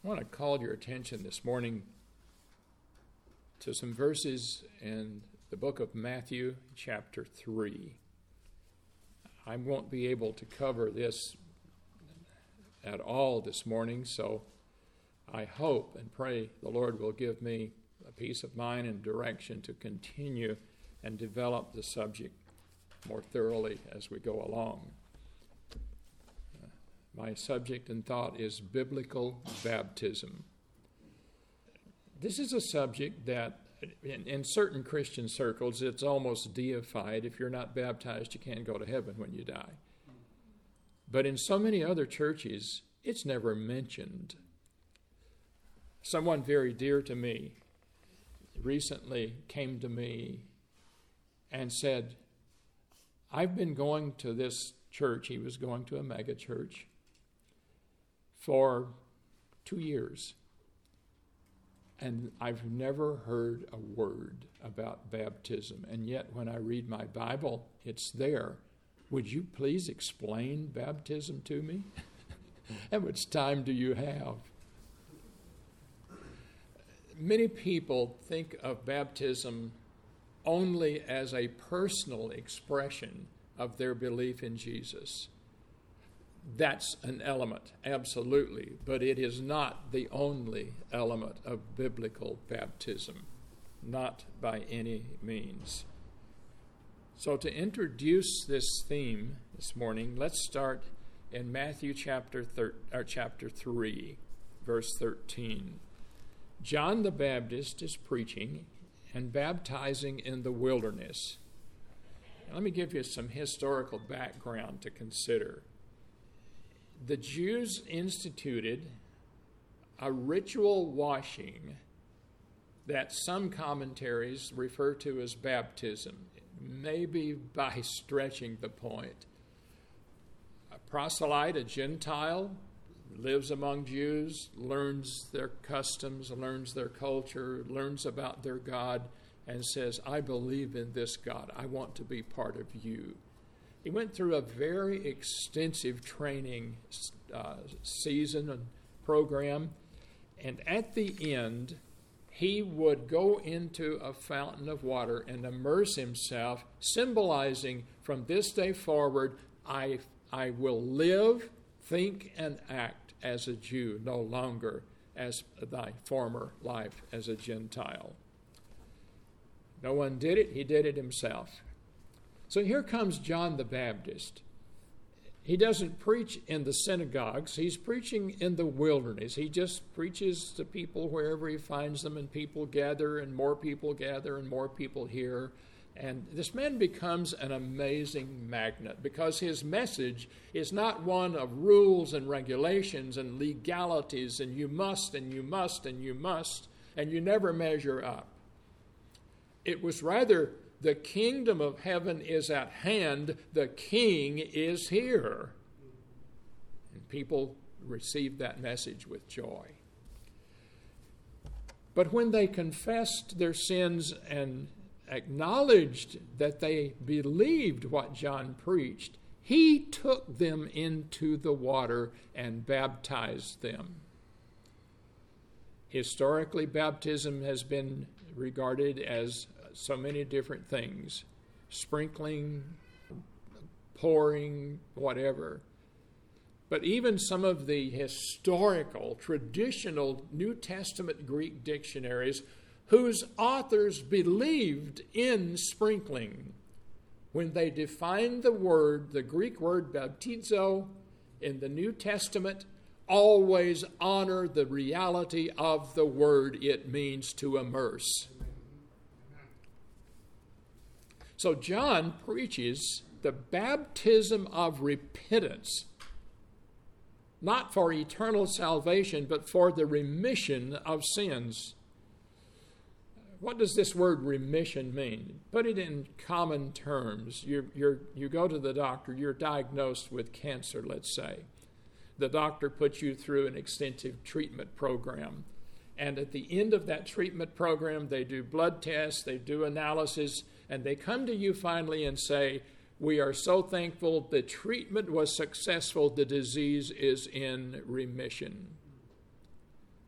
I want to call your attention this morning to some verses in the book of Matthew, chapter 3. I won't be able to cover this at all this morning, so I hope and pray the Lord will give me a peace of mind and direction to continue and develop the subject more thoroughly as we go along. My subject and thought is biblical baptism. This is a subject that in certain Christian circles it's almost deified. If you're not baptized, you can't go to heaven when you die. But in so many other churches, it's never mentioned. Someone very dear to me recently came to me and said, I've been going to this church. He was going to a mega church for 2 years. And I've never heard a word about baptism. And yet when I read my Bible, it's there. Would you please explain baptism to me? How much time do you have? Many people think of baptism only as a personal expression of their belief in Jesus. That's an element, absolutely, but it is not the only element of biblical baptism, not by any means. So to introduce this theme this morning, let's start in Matthew chapter 3, verse 13. John the Baptist is preaching and baptizing in the wilderness. Now, let me give you some historical background to consider. The Jews instituted a ritual washing that some commentaries refer to as baptism, maybe by stretching the point. A proselyte, a Gentile, lives among Jews, learns their customs, learns their culture, learns about their God, and says, I believe in this God. I want to be part of you. He went through a very extensive training season and program, and at the end, he would go into a fountain of water and immerse himself, symbolizing from this day forward, I will live, think, and act as a Jew, no longer as thy former life as a Gentile. No one did it, he did it himself. So here comes John the Baptist. He doesn't preach in the synagogues. He's preaching in the wilderness. He just preaches to people wherever he finds them, and people gather, and more people gather, and more people hear. And this man becomes an amazing magnet because his message is not one of rules and regulations and legalities, and you must, and you must, and you must, and you never measure up. It was rather, the kingdom of heaven is at hand. The king is here. And people received that message with joy. But when they confessed their sins and acknowledged that they believed what John preached, he took them into the water and baptized them. Historically, baptism has been regarded as so many different things: sprinkling, pouring, whatever. But even some of the historical, traditional New Testament Greek dictionaries, whose authors believed in sprinkling, when they defined the word, the Greek word baptizo in the New Testament, always honor the reality of the word it means to immerse. So John preaches the baptism of repentance, not for eternal salvation, but for the remission of sins. What does this word remission mean? Put it in common terms. You go to the doctor, you're diagnosed with cancer, let's say. The doctor puts you through an extensive treatment program. And at the end of that treatment program, they do blood tests, they do analysis, and they come to you finally and say, we are so thankful the treatment was successful, the disease is in remission.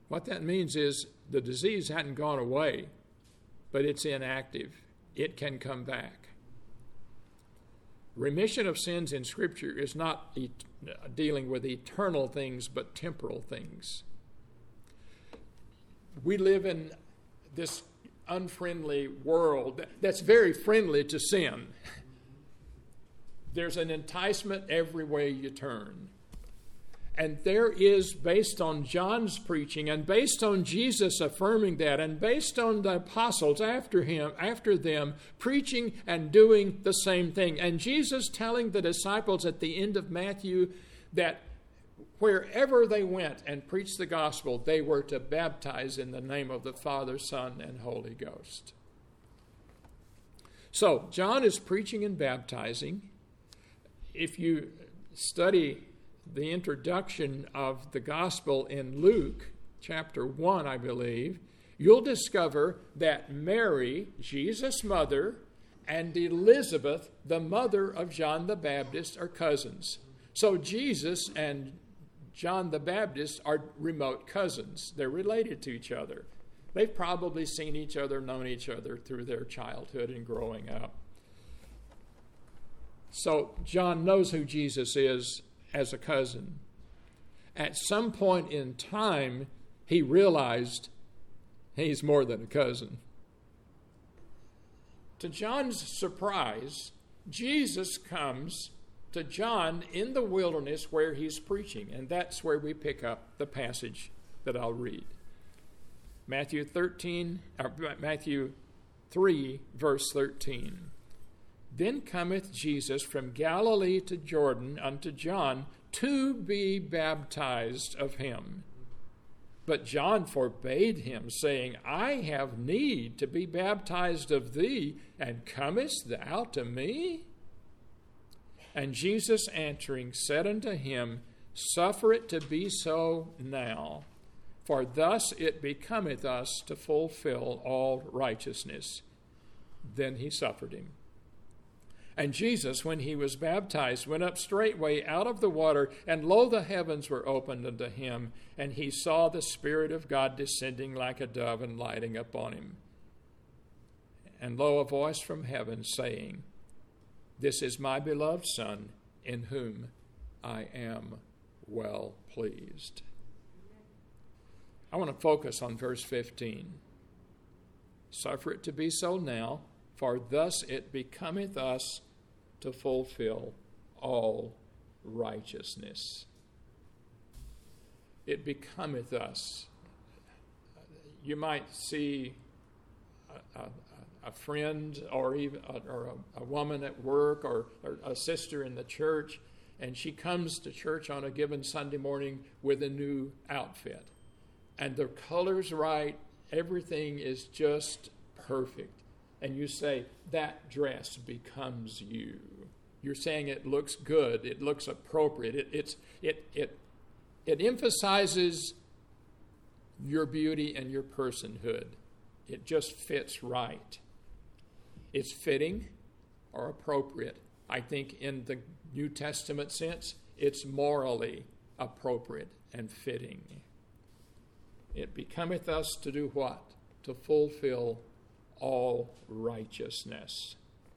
What that means is the disease hadn't gone away, but it's inactive. It can come back. Remission of sins in Scripture is not dealing with eternal things, but temporal things. We live in this unfriendly world that's very friendly to sin. There's an enticement every way you turn. And there is, based on John's preaching and based on Jesus affirming that and based on the apostles after them preaching and doing the same thing. And Jesus telling the disciples at the end of Matthew that wherever they went and preached the gospel, they were to baptize in the name of the Father, Son, and Holy Ghost. So, John is preaching and baptizing. If you study the introduction of the gospel in Luke chapter 1, I believe, you'll discover that Mary, Jesus' mother, and Elizabeth, the mother of John the Baptist, are cousins. So Jesus and John the Baptist are remote cousins. They're related to each other. They've probably seen each other, known each other through their childhood and growing up. So John knows who Jesus is as a cousin. At some point in time, he realized he's more than a cousin. To John's surprise, Jesus comes to John in the wilderness where he's preaching, and that's where we pick up the passage that I'll read. Matthew 3, verse 13. Then cometh Jesus from Galilee to Jordan unto John to be baptized of him. But John forbade him, saying, I have need to be baptized of thee, and comest thou to me? And Jesus answering said unto him, Suffer it to be so now, for thus it becometh us to fulfill all righteousness. Then he suffered him. And Jesus, when he was baptized, went up straightway out of the water, and lo, the heavens were opened unto him, and he saw the Spirit of God descending like a dove and lighting upon him. And lo, a voice from heaven saying, This is my beloved Son, in whom I am well pleased. I want to focus on verse 15. Suffer it to be so now, for thus it becometh us to fulfill all righteousness. It becometh us. You might see a friend or even a woman at work or a sister in the church, and she comes to church on a given Sunday morning with a new outfit. And the color's right, everything is just perfect. And you say, that dress becomes you. You're saying it looks good, it looks appropriate, it emphasizes your beauty and your personhood. It just fits right. It's fitting or appropriate. I think in the New Testament sense, it's morally appropriate and fitting. It becometh us to do what? To fulfill all righteousness.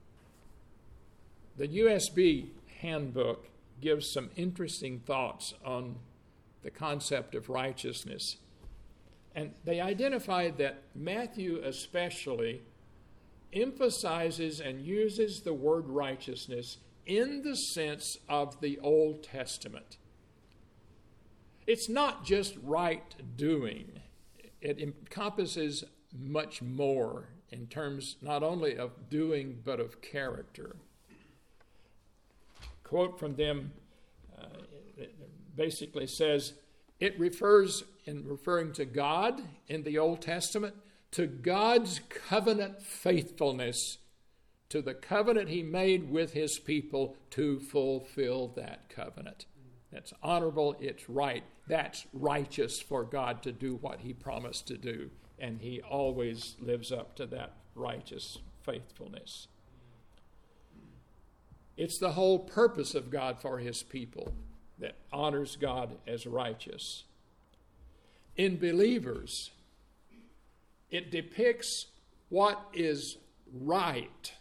The USB handbook gives some interesting thoughts on the concept of righteousness. And they identified that Matthew especially emphasizes and uses the word righteousness in the sense of the Old Testament. It's not just right doing. It encompasses much more in terms not only of doing but of character. Quote from them basically says, it refers, in referring to God in the Old Testament, to God's covenant faithfulness to the covenant he made with his people to fulfill that covenant. That's honorable, it's right. That's righteous for God to do what he promised to do, and he always lives up to that righteous faithfulness. It's the whole purpose of God for his people that honors God as righteous. in believers. It depicts what is right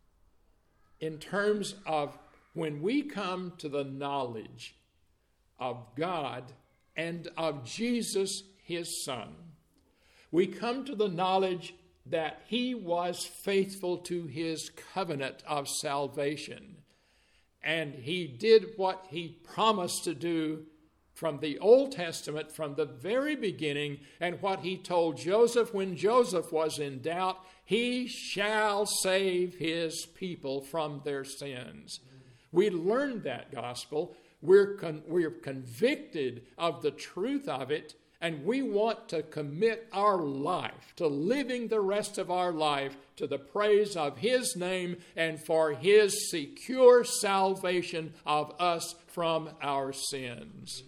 in terms of when we come to the knowledge of God and of Jesus, his Son. We come to the knowledge that he was faithful to his covenant of salvation, and he did what he promised to do from the Old Testament, from the very beginning, and what he told Joseph when Joseph was in doubt: he shall save his people from their sins. We learned that gospel. We're convicted of the truth of it, and we want to commit our life to living the rest of our life to the praise of his name and for his secure salvation of us from our sins.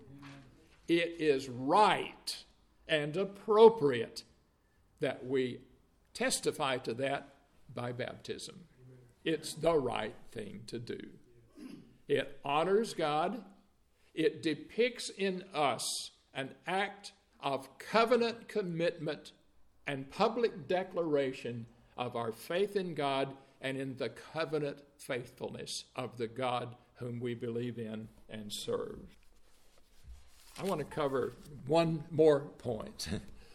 It is right and appropriate that we testify to that by baptism. It's the right thing to do. It honors God. It depicts in us an act of covenant commitment and public declaration of our faith in God and in the covenant faithfulness of the God whom we believe in and serve. I want to cover one more point.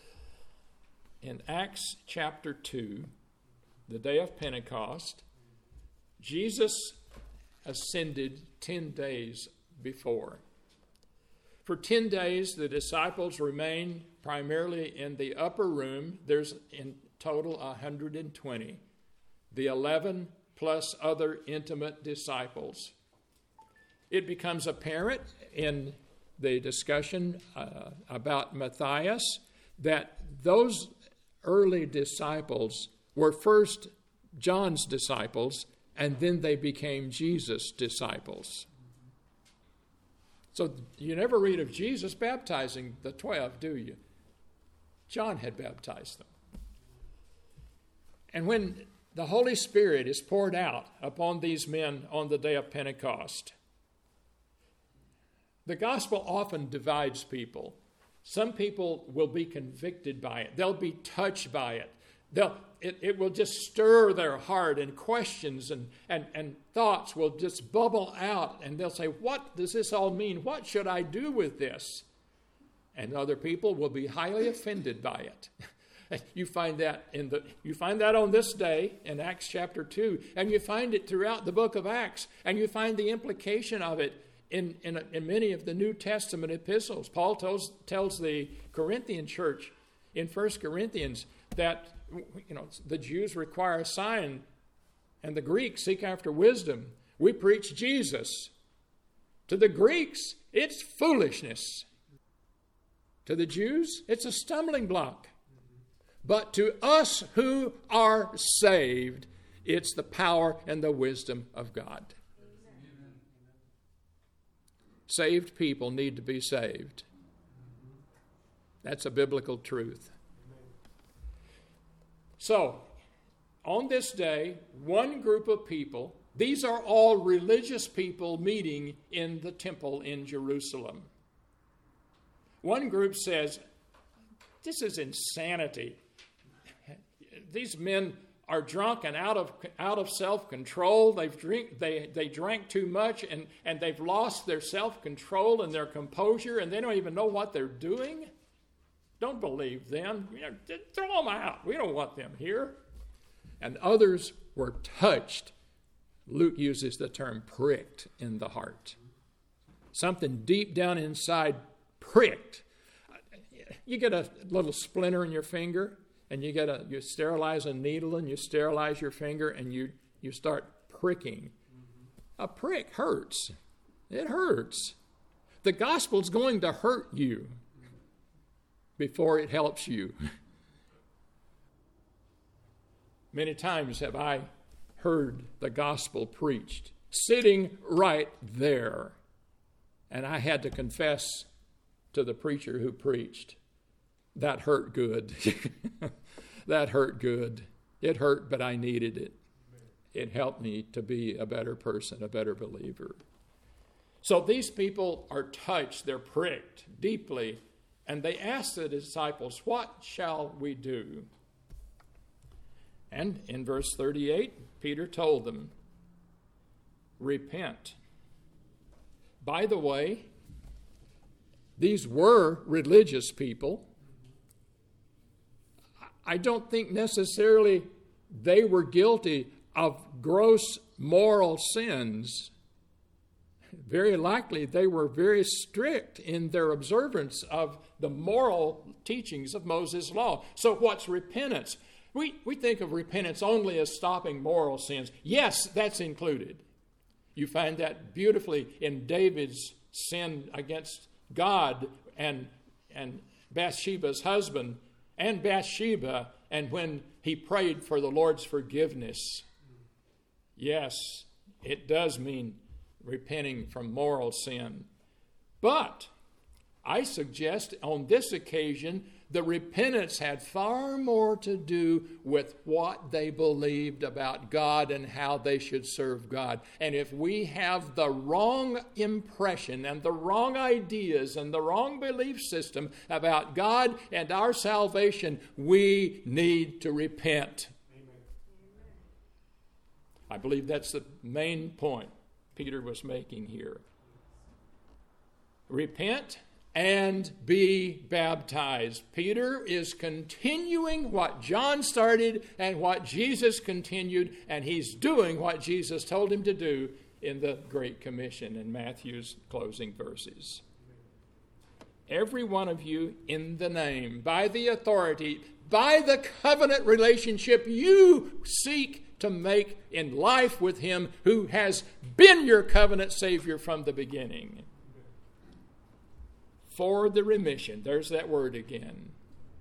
In Acts chapter 2, the day of Pentecost, Jesus ascended 10 days before. For 10 days, the disciples remained primarily in the upper room. There's in total 120. The 11 plus other intimate disciples. It becomes apparent in the discussion about Matthias that those early disciples were first John's disciples, and then they became Jesus' disciples. So you never read of Jesus baptizing the 12, do you? John had baptized them. And when the Holy Spirit is poured out upon these men on the day of Pentecost, the gospel often divides people. Some people will be convicted by it. They'll be touched by it. It will just stir their heart, and questions and thoughts will just bubble out, and they'll say, what does this all mean? What should I do with this? And other people will be highly offended by it. You find that on this day in Acts chapter 2, and you find it throughout the book of Acts, and you find the implication of it in many of the New Testament epistles. Paul tells the Corinthian church in 1 Corinthians that the Jews require a sign and the Greeks seek after wisdom. We preach Jesus. To the Greeks, it's foolishness. To the Jews, it's a stumbling block. But to us who are saved, it's the power and the wisdom of God. Saved people need to be saved. That's a biblical truth. So, on this day, one group of people, these are all religious people meeting in the temple in Jerusalem. One group says, this is insanity. These men are drunk and out of self-control. They drank too much, and they've lost their self-control and their composure, and they don't even know what they're doing. Don't believe them. Throw them out. We don't want them here. And others were touched. Luke uses the term pricked in the heart. Something deep down inside pricked. You get a little splinter in your finger, and you sterilize a needle, and you sterilize your finger, and you start pricking. A prick hurts. It hurts. The gospel's going to hurt you before it helps you. Many times have I heard the gospel preached, sitting right there, and I had to confess to the preacher who preached, that hurt good. That hurt good. It hurt, but I needed it. It helped me to be a better person, a better believer. So these people are touched, they're pricked deeply, And they asked the disciples, "What shall we do?" And in verse 38, Peter told them, "Repent." By the way, these were religious people. I don't think necessarily they were guilty of gross moral sins. Very likely they were very strict in their observance of the moral teachings of Moses' law. So what's repentance? We think of repentance only as stopping moral sins. Yes, that's included. You find that beautifully in David's sin against God and Bathsheba's husband and Bathsheba, and when he prayed for the Lord's forgiveness. Yes, it does mean repenting from moral sin. But I suggest on this occasion, the repentance had far more to do with what they believed about God and how they should serve God. And if we have the wrong impression and the wrong ideas and the wrong belief system about God and our salvation, we need to repent. Amen. I believe that's the main point Peter was making here. Repent and be baptized. Peter is continuing what John started and what Jesus continued, and he's doing what Jesus told him to do in the Great Commission in Matthew's closing verses. Every one of you in the name, by the authority, by the covenant relationship you seek to make in life with him who has been your covenant Savior from the beginning. For the remission. There's that word again.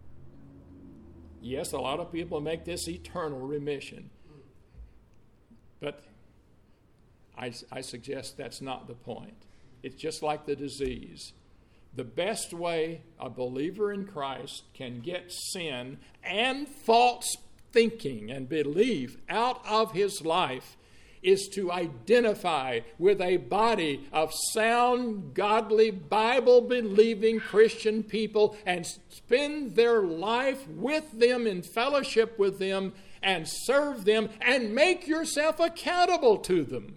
Yes, a lot of people make this eternal remission. But I suggest that's not the point. It's just like the disease. The best way a believer in Christ can get sin and false thinking and belief out of his life is to identify with a body of sound, godly, Bible-believing Christian people and spend their life with them, in fellowship with them, and serve them, and make yourself accountable to them.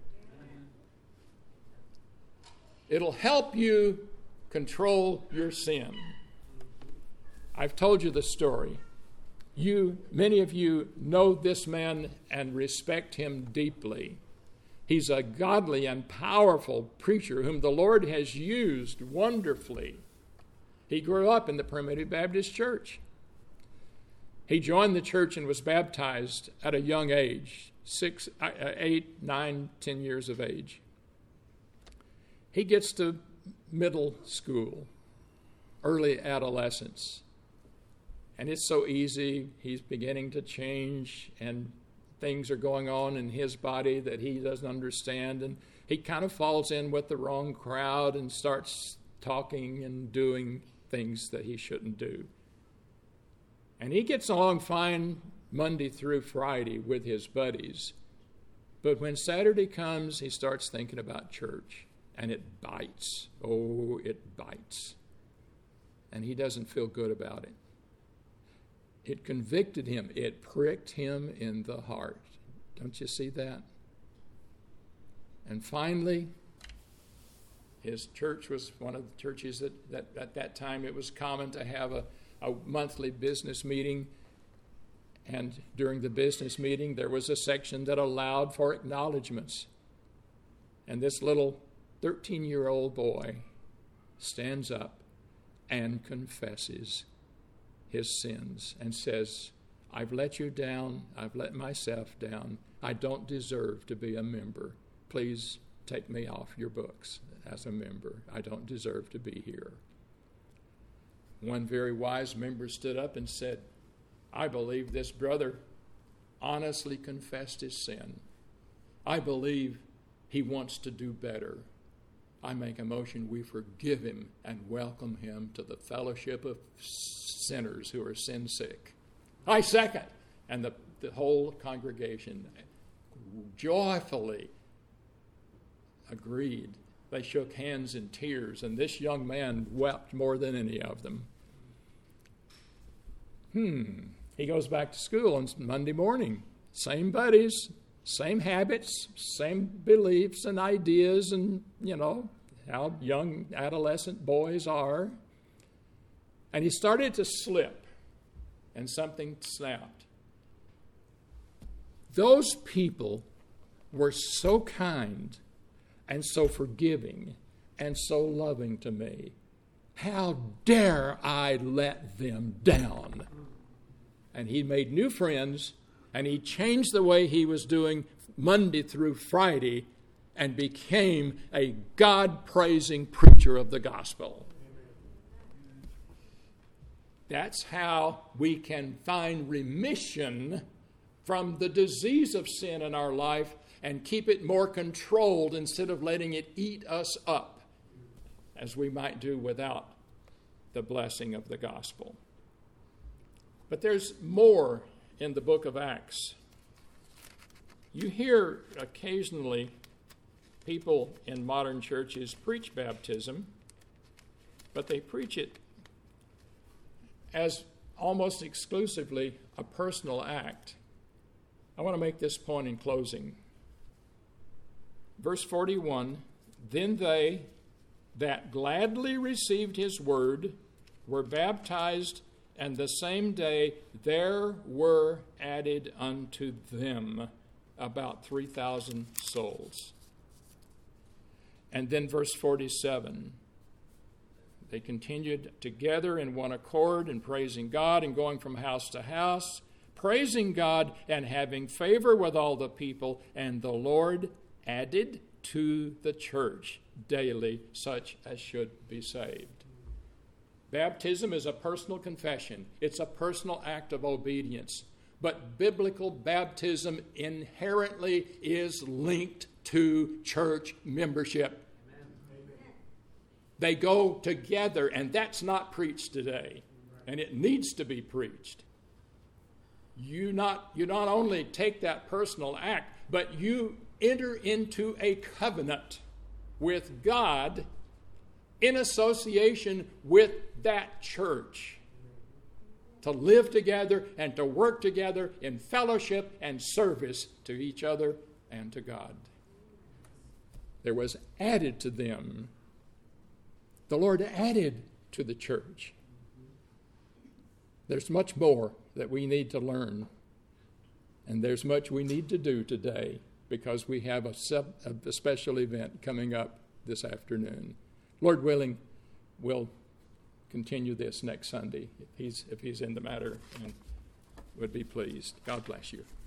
It'll help you control your sin. I've told you the story. Many of you know this man and respect him deeply. He's a godly and powerful preacher whom the Lord has used wonderfully. He grew up in the Primitive Baptist Church. He joined the church and was baptized at a young age, 6, 8, 9, 10 years of age. He gets to middle school, early adolescence. And it's so easy. He's beginning to change, and things are going on in his body that he doesn't understand. And he kind of falls in with the wrong crowd and starts talking and doing things that he shouldn't do. And he gets along fine Monday through Friday with his buddies. But when Saturday comes, he starts thinking about church, and it bites. Oh, it bites. And he doesn't feel good about it. It convicted him. It pricked him in the heart. Don't you see that? And finally, his church was one of the churches that at that time it was common to have a monthly business meeting. And during the business meeting, there was a section that allowed for acknowledgments. And this little 13-year-old boy stands up and confesses his sins and says, I've let you down. I've let myself down. I don't deserve to be a member. Please take me off your books as a member. I don't deserve to be here. One very wise member stood up and said, I believe this brother honestly confessed his sin. I believe he wants to do better. I make a motion we forgive him and welcome him to the fellowship of sinners who are sin sick. I second. And the whole congregation joyfully agreed They shook hands in tears, and this young man wept more than any of them. He goes back to school on Monday morning. Same buddies, same habits, same beliefs and ideas, and, how young adolescent boys are. And he started to slip, and something snapped. Those people were so kind and so forgiving and so loving to me. How dare I let them down? And he made new friends, and he changed the way he was doing Monday through Friday and became a God-praising preacher of the gospel. That's how we can find remission from the disease of sin in our life and keep it more controlled instead of letting it eat us up, as we might do without the blessing of the gospel. But there's more in the book of Acts. You hear occasionally people in modern churches preach baptism, but they preach it as almost exclusively a personal act. I want to make this point in closing. Verse 41, then they that gladly received his word were baptized, and the same day there were added unto them about 3,000 souls. And then verse 47, they continued together in one accord and praising God and going from house to house, praising God and having favor with all the people, and the Lord added to the church daily such as should be saved. Baptism is a personal confession. It's a personal act of obedience. But biblical baptism inherently is linked to church membership. Amen. They go together, and that's not preached today. And it needs to be preached. You not only take that personal act, but you enter into a covenant with God in association with that church to live together and to work together in fellowship and service to each other and to God. There was added to them. The Lord added to the church. There's much more that we need to learn, and there's much we need to do today because we have a special event coming up this afternoon. Lord willing, we'll continue this next Sunday if he's in the matter and would be pleased. God bless you.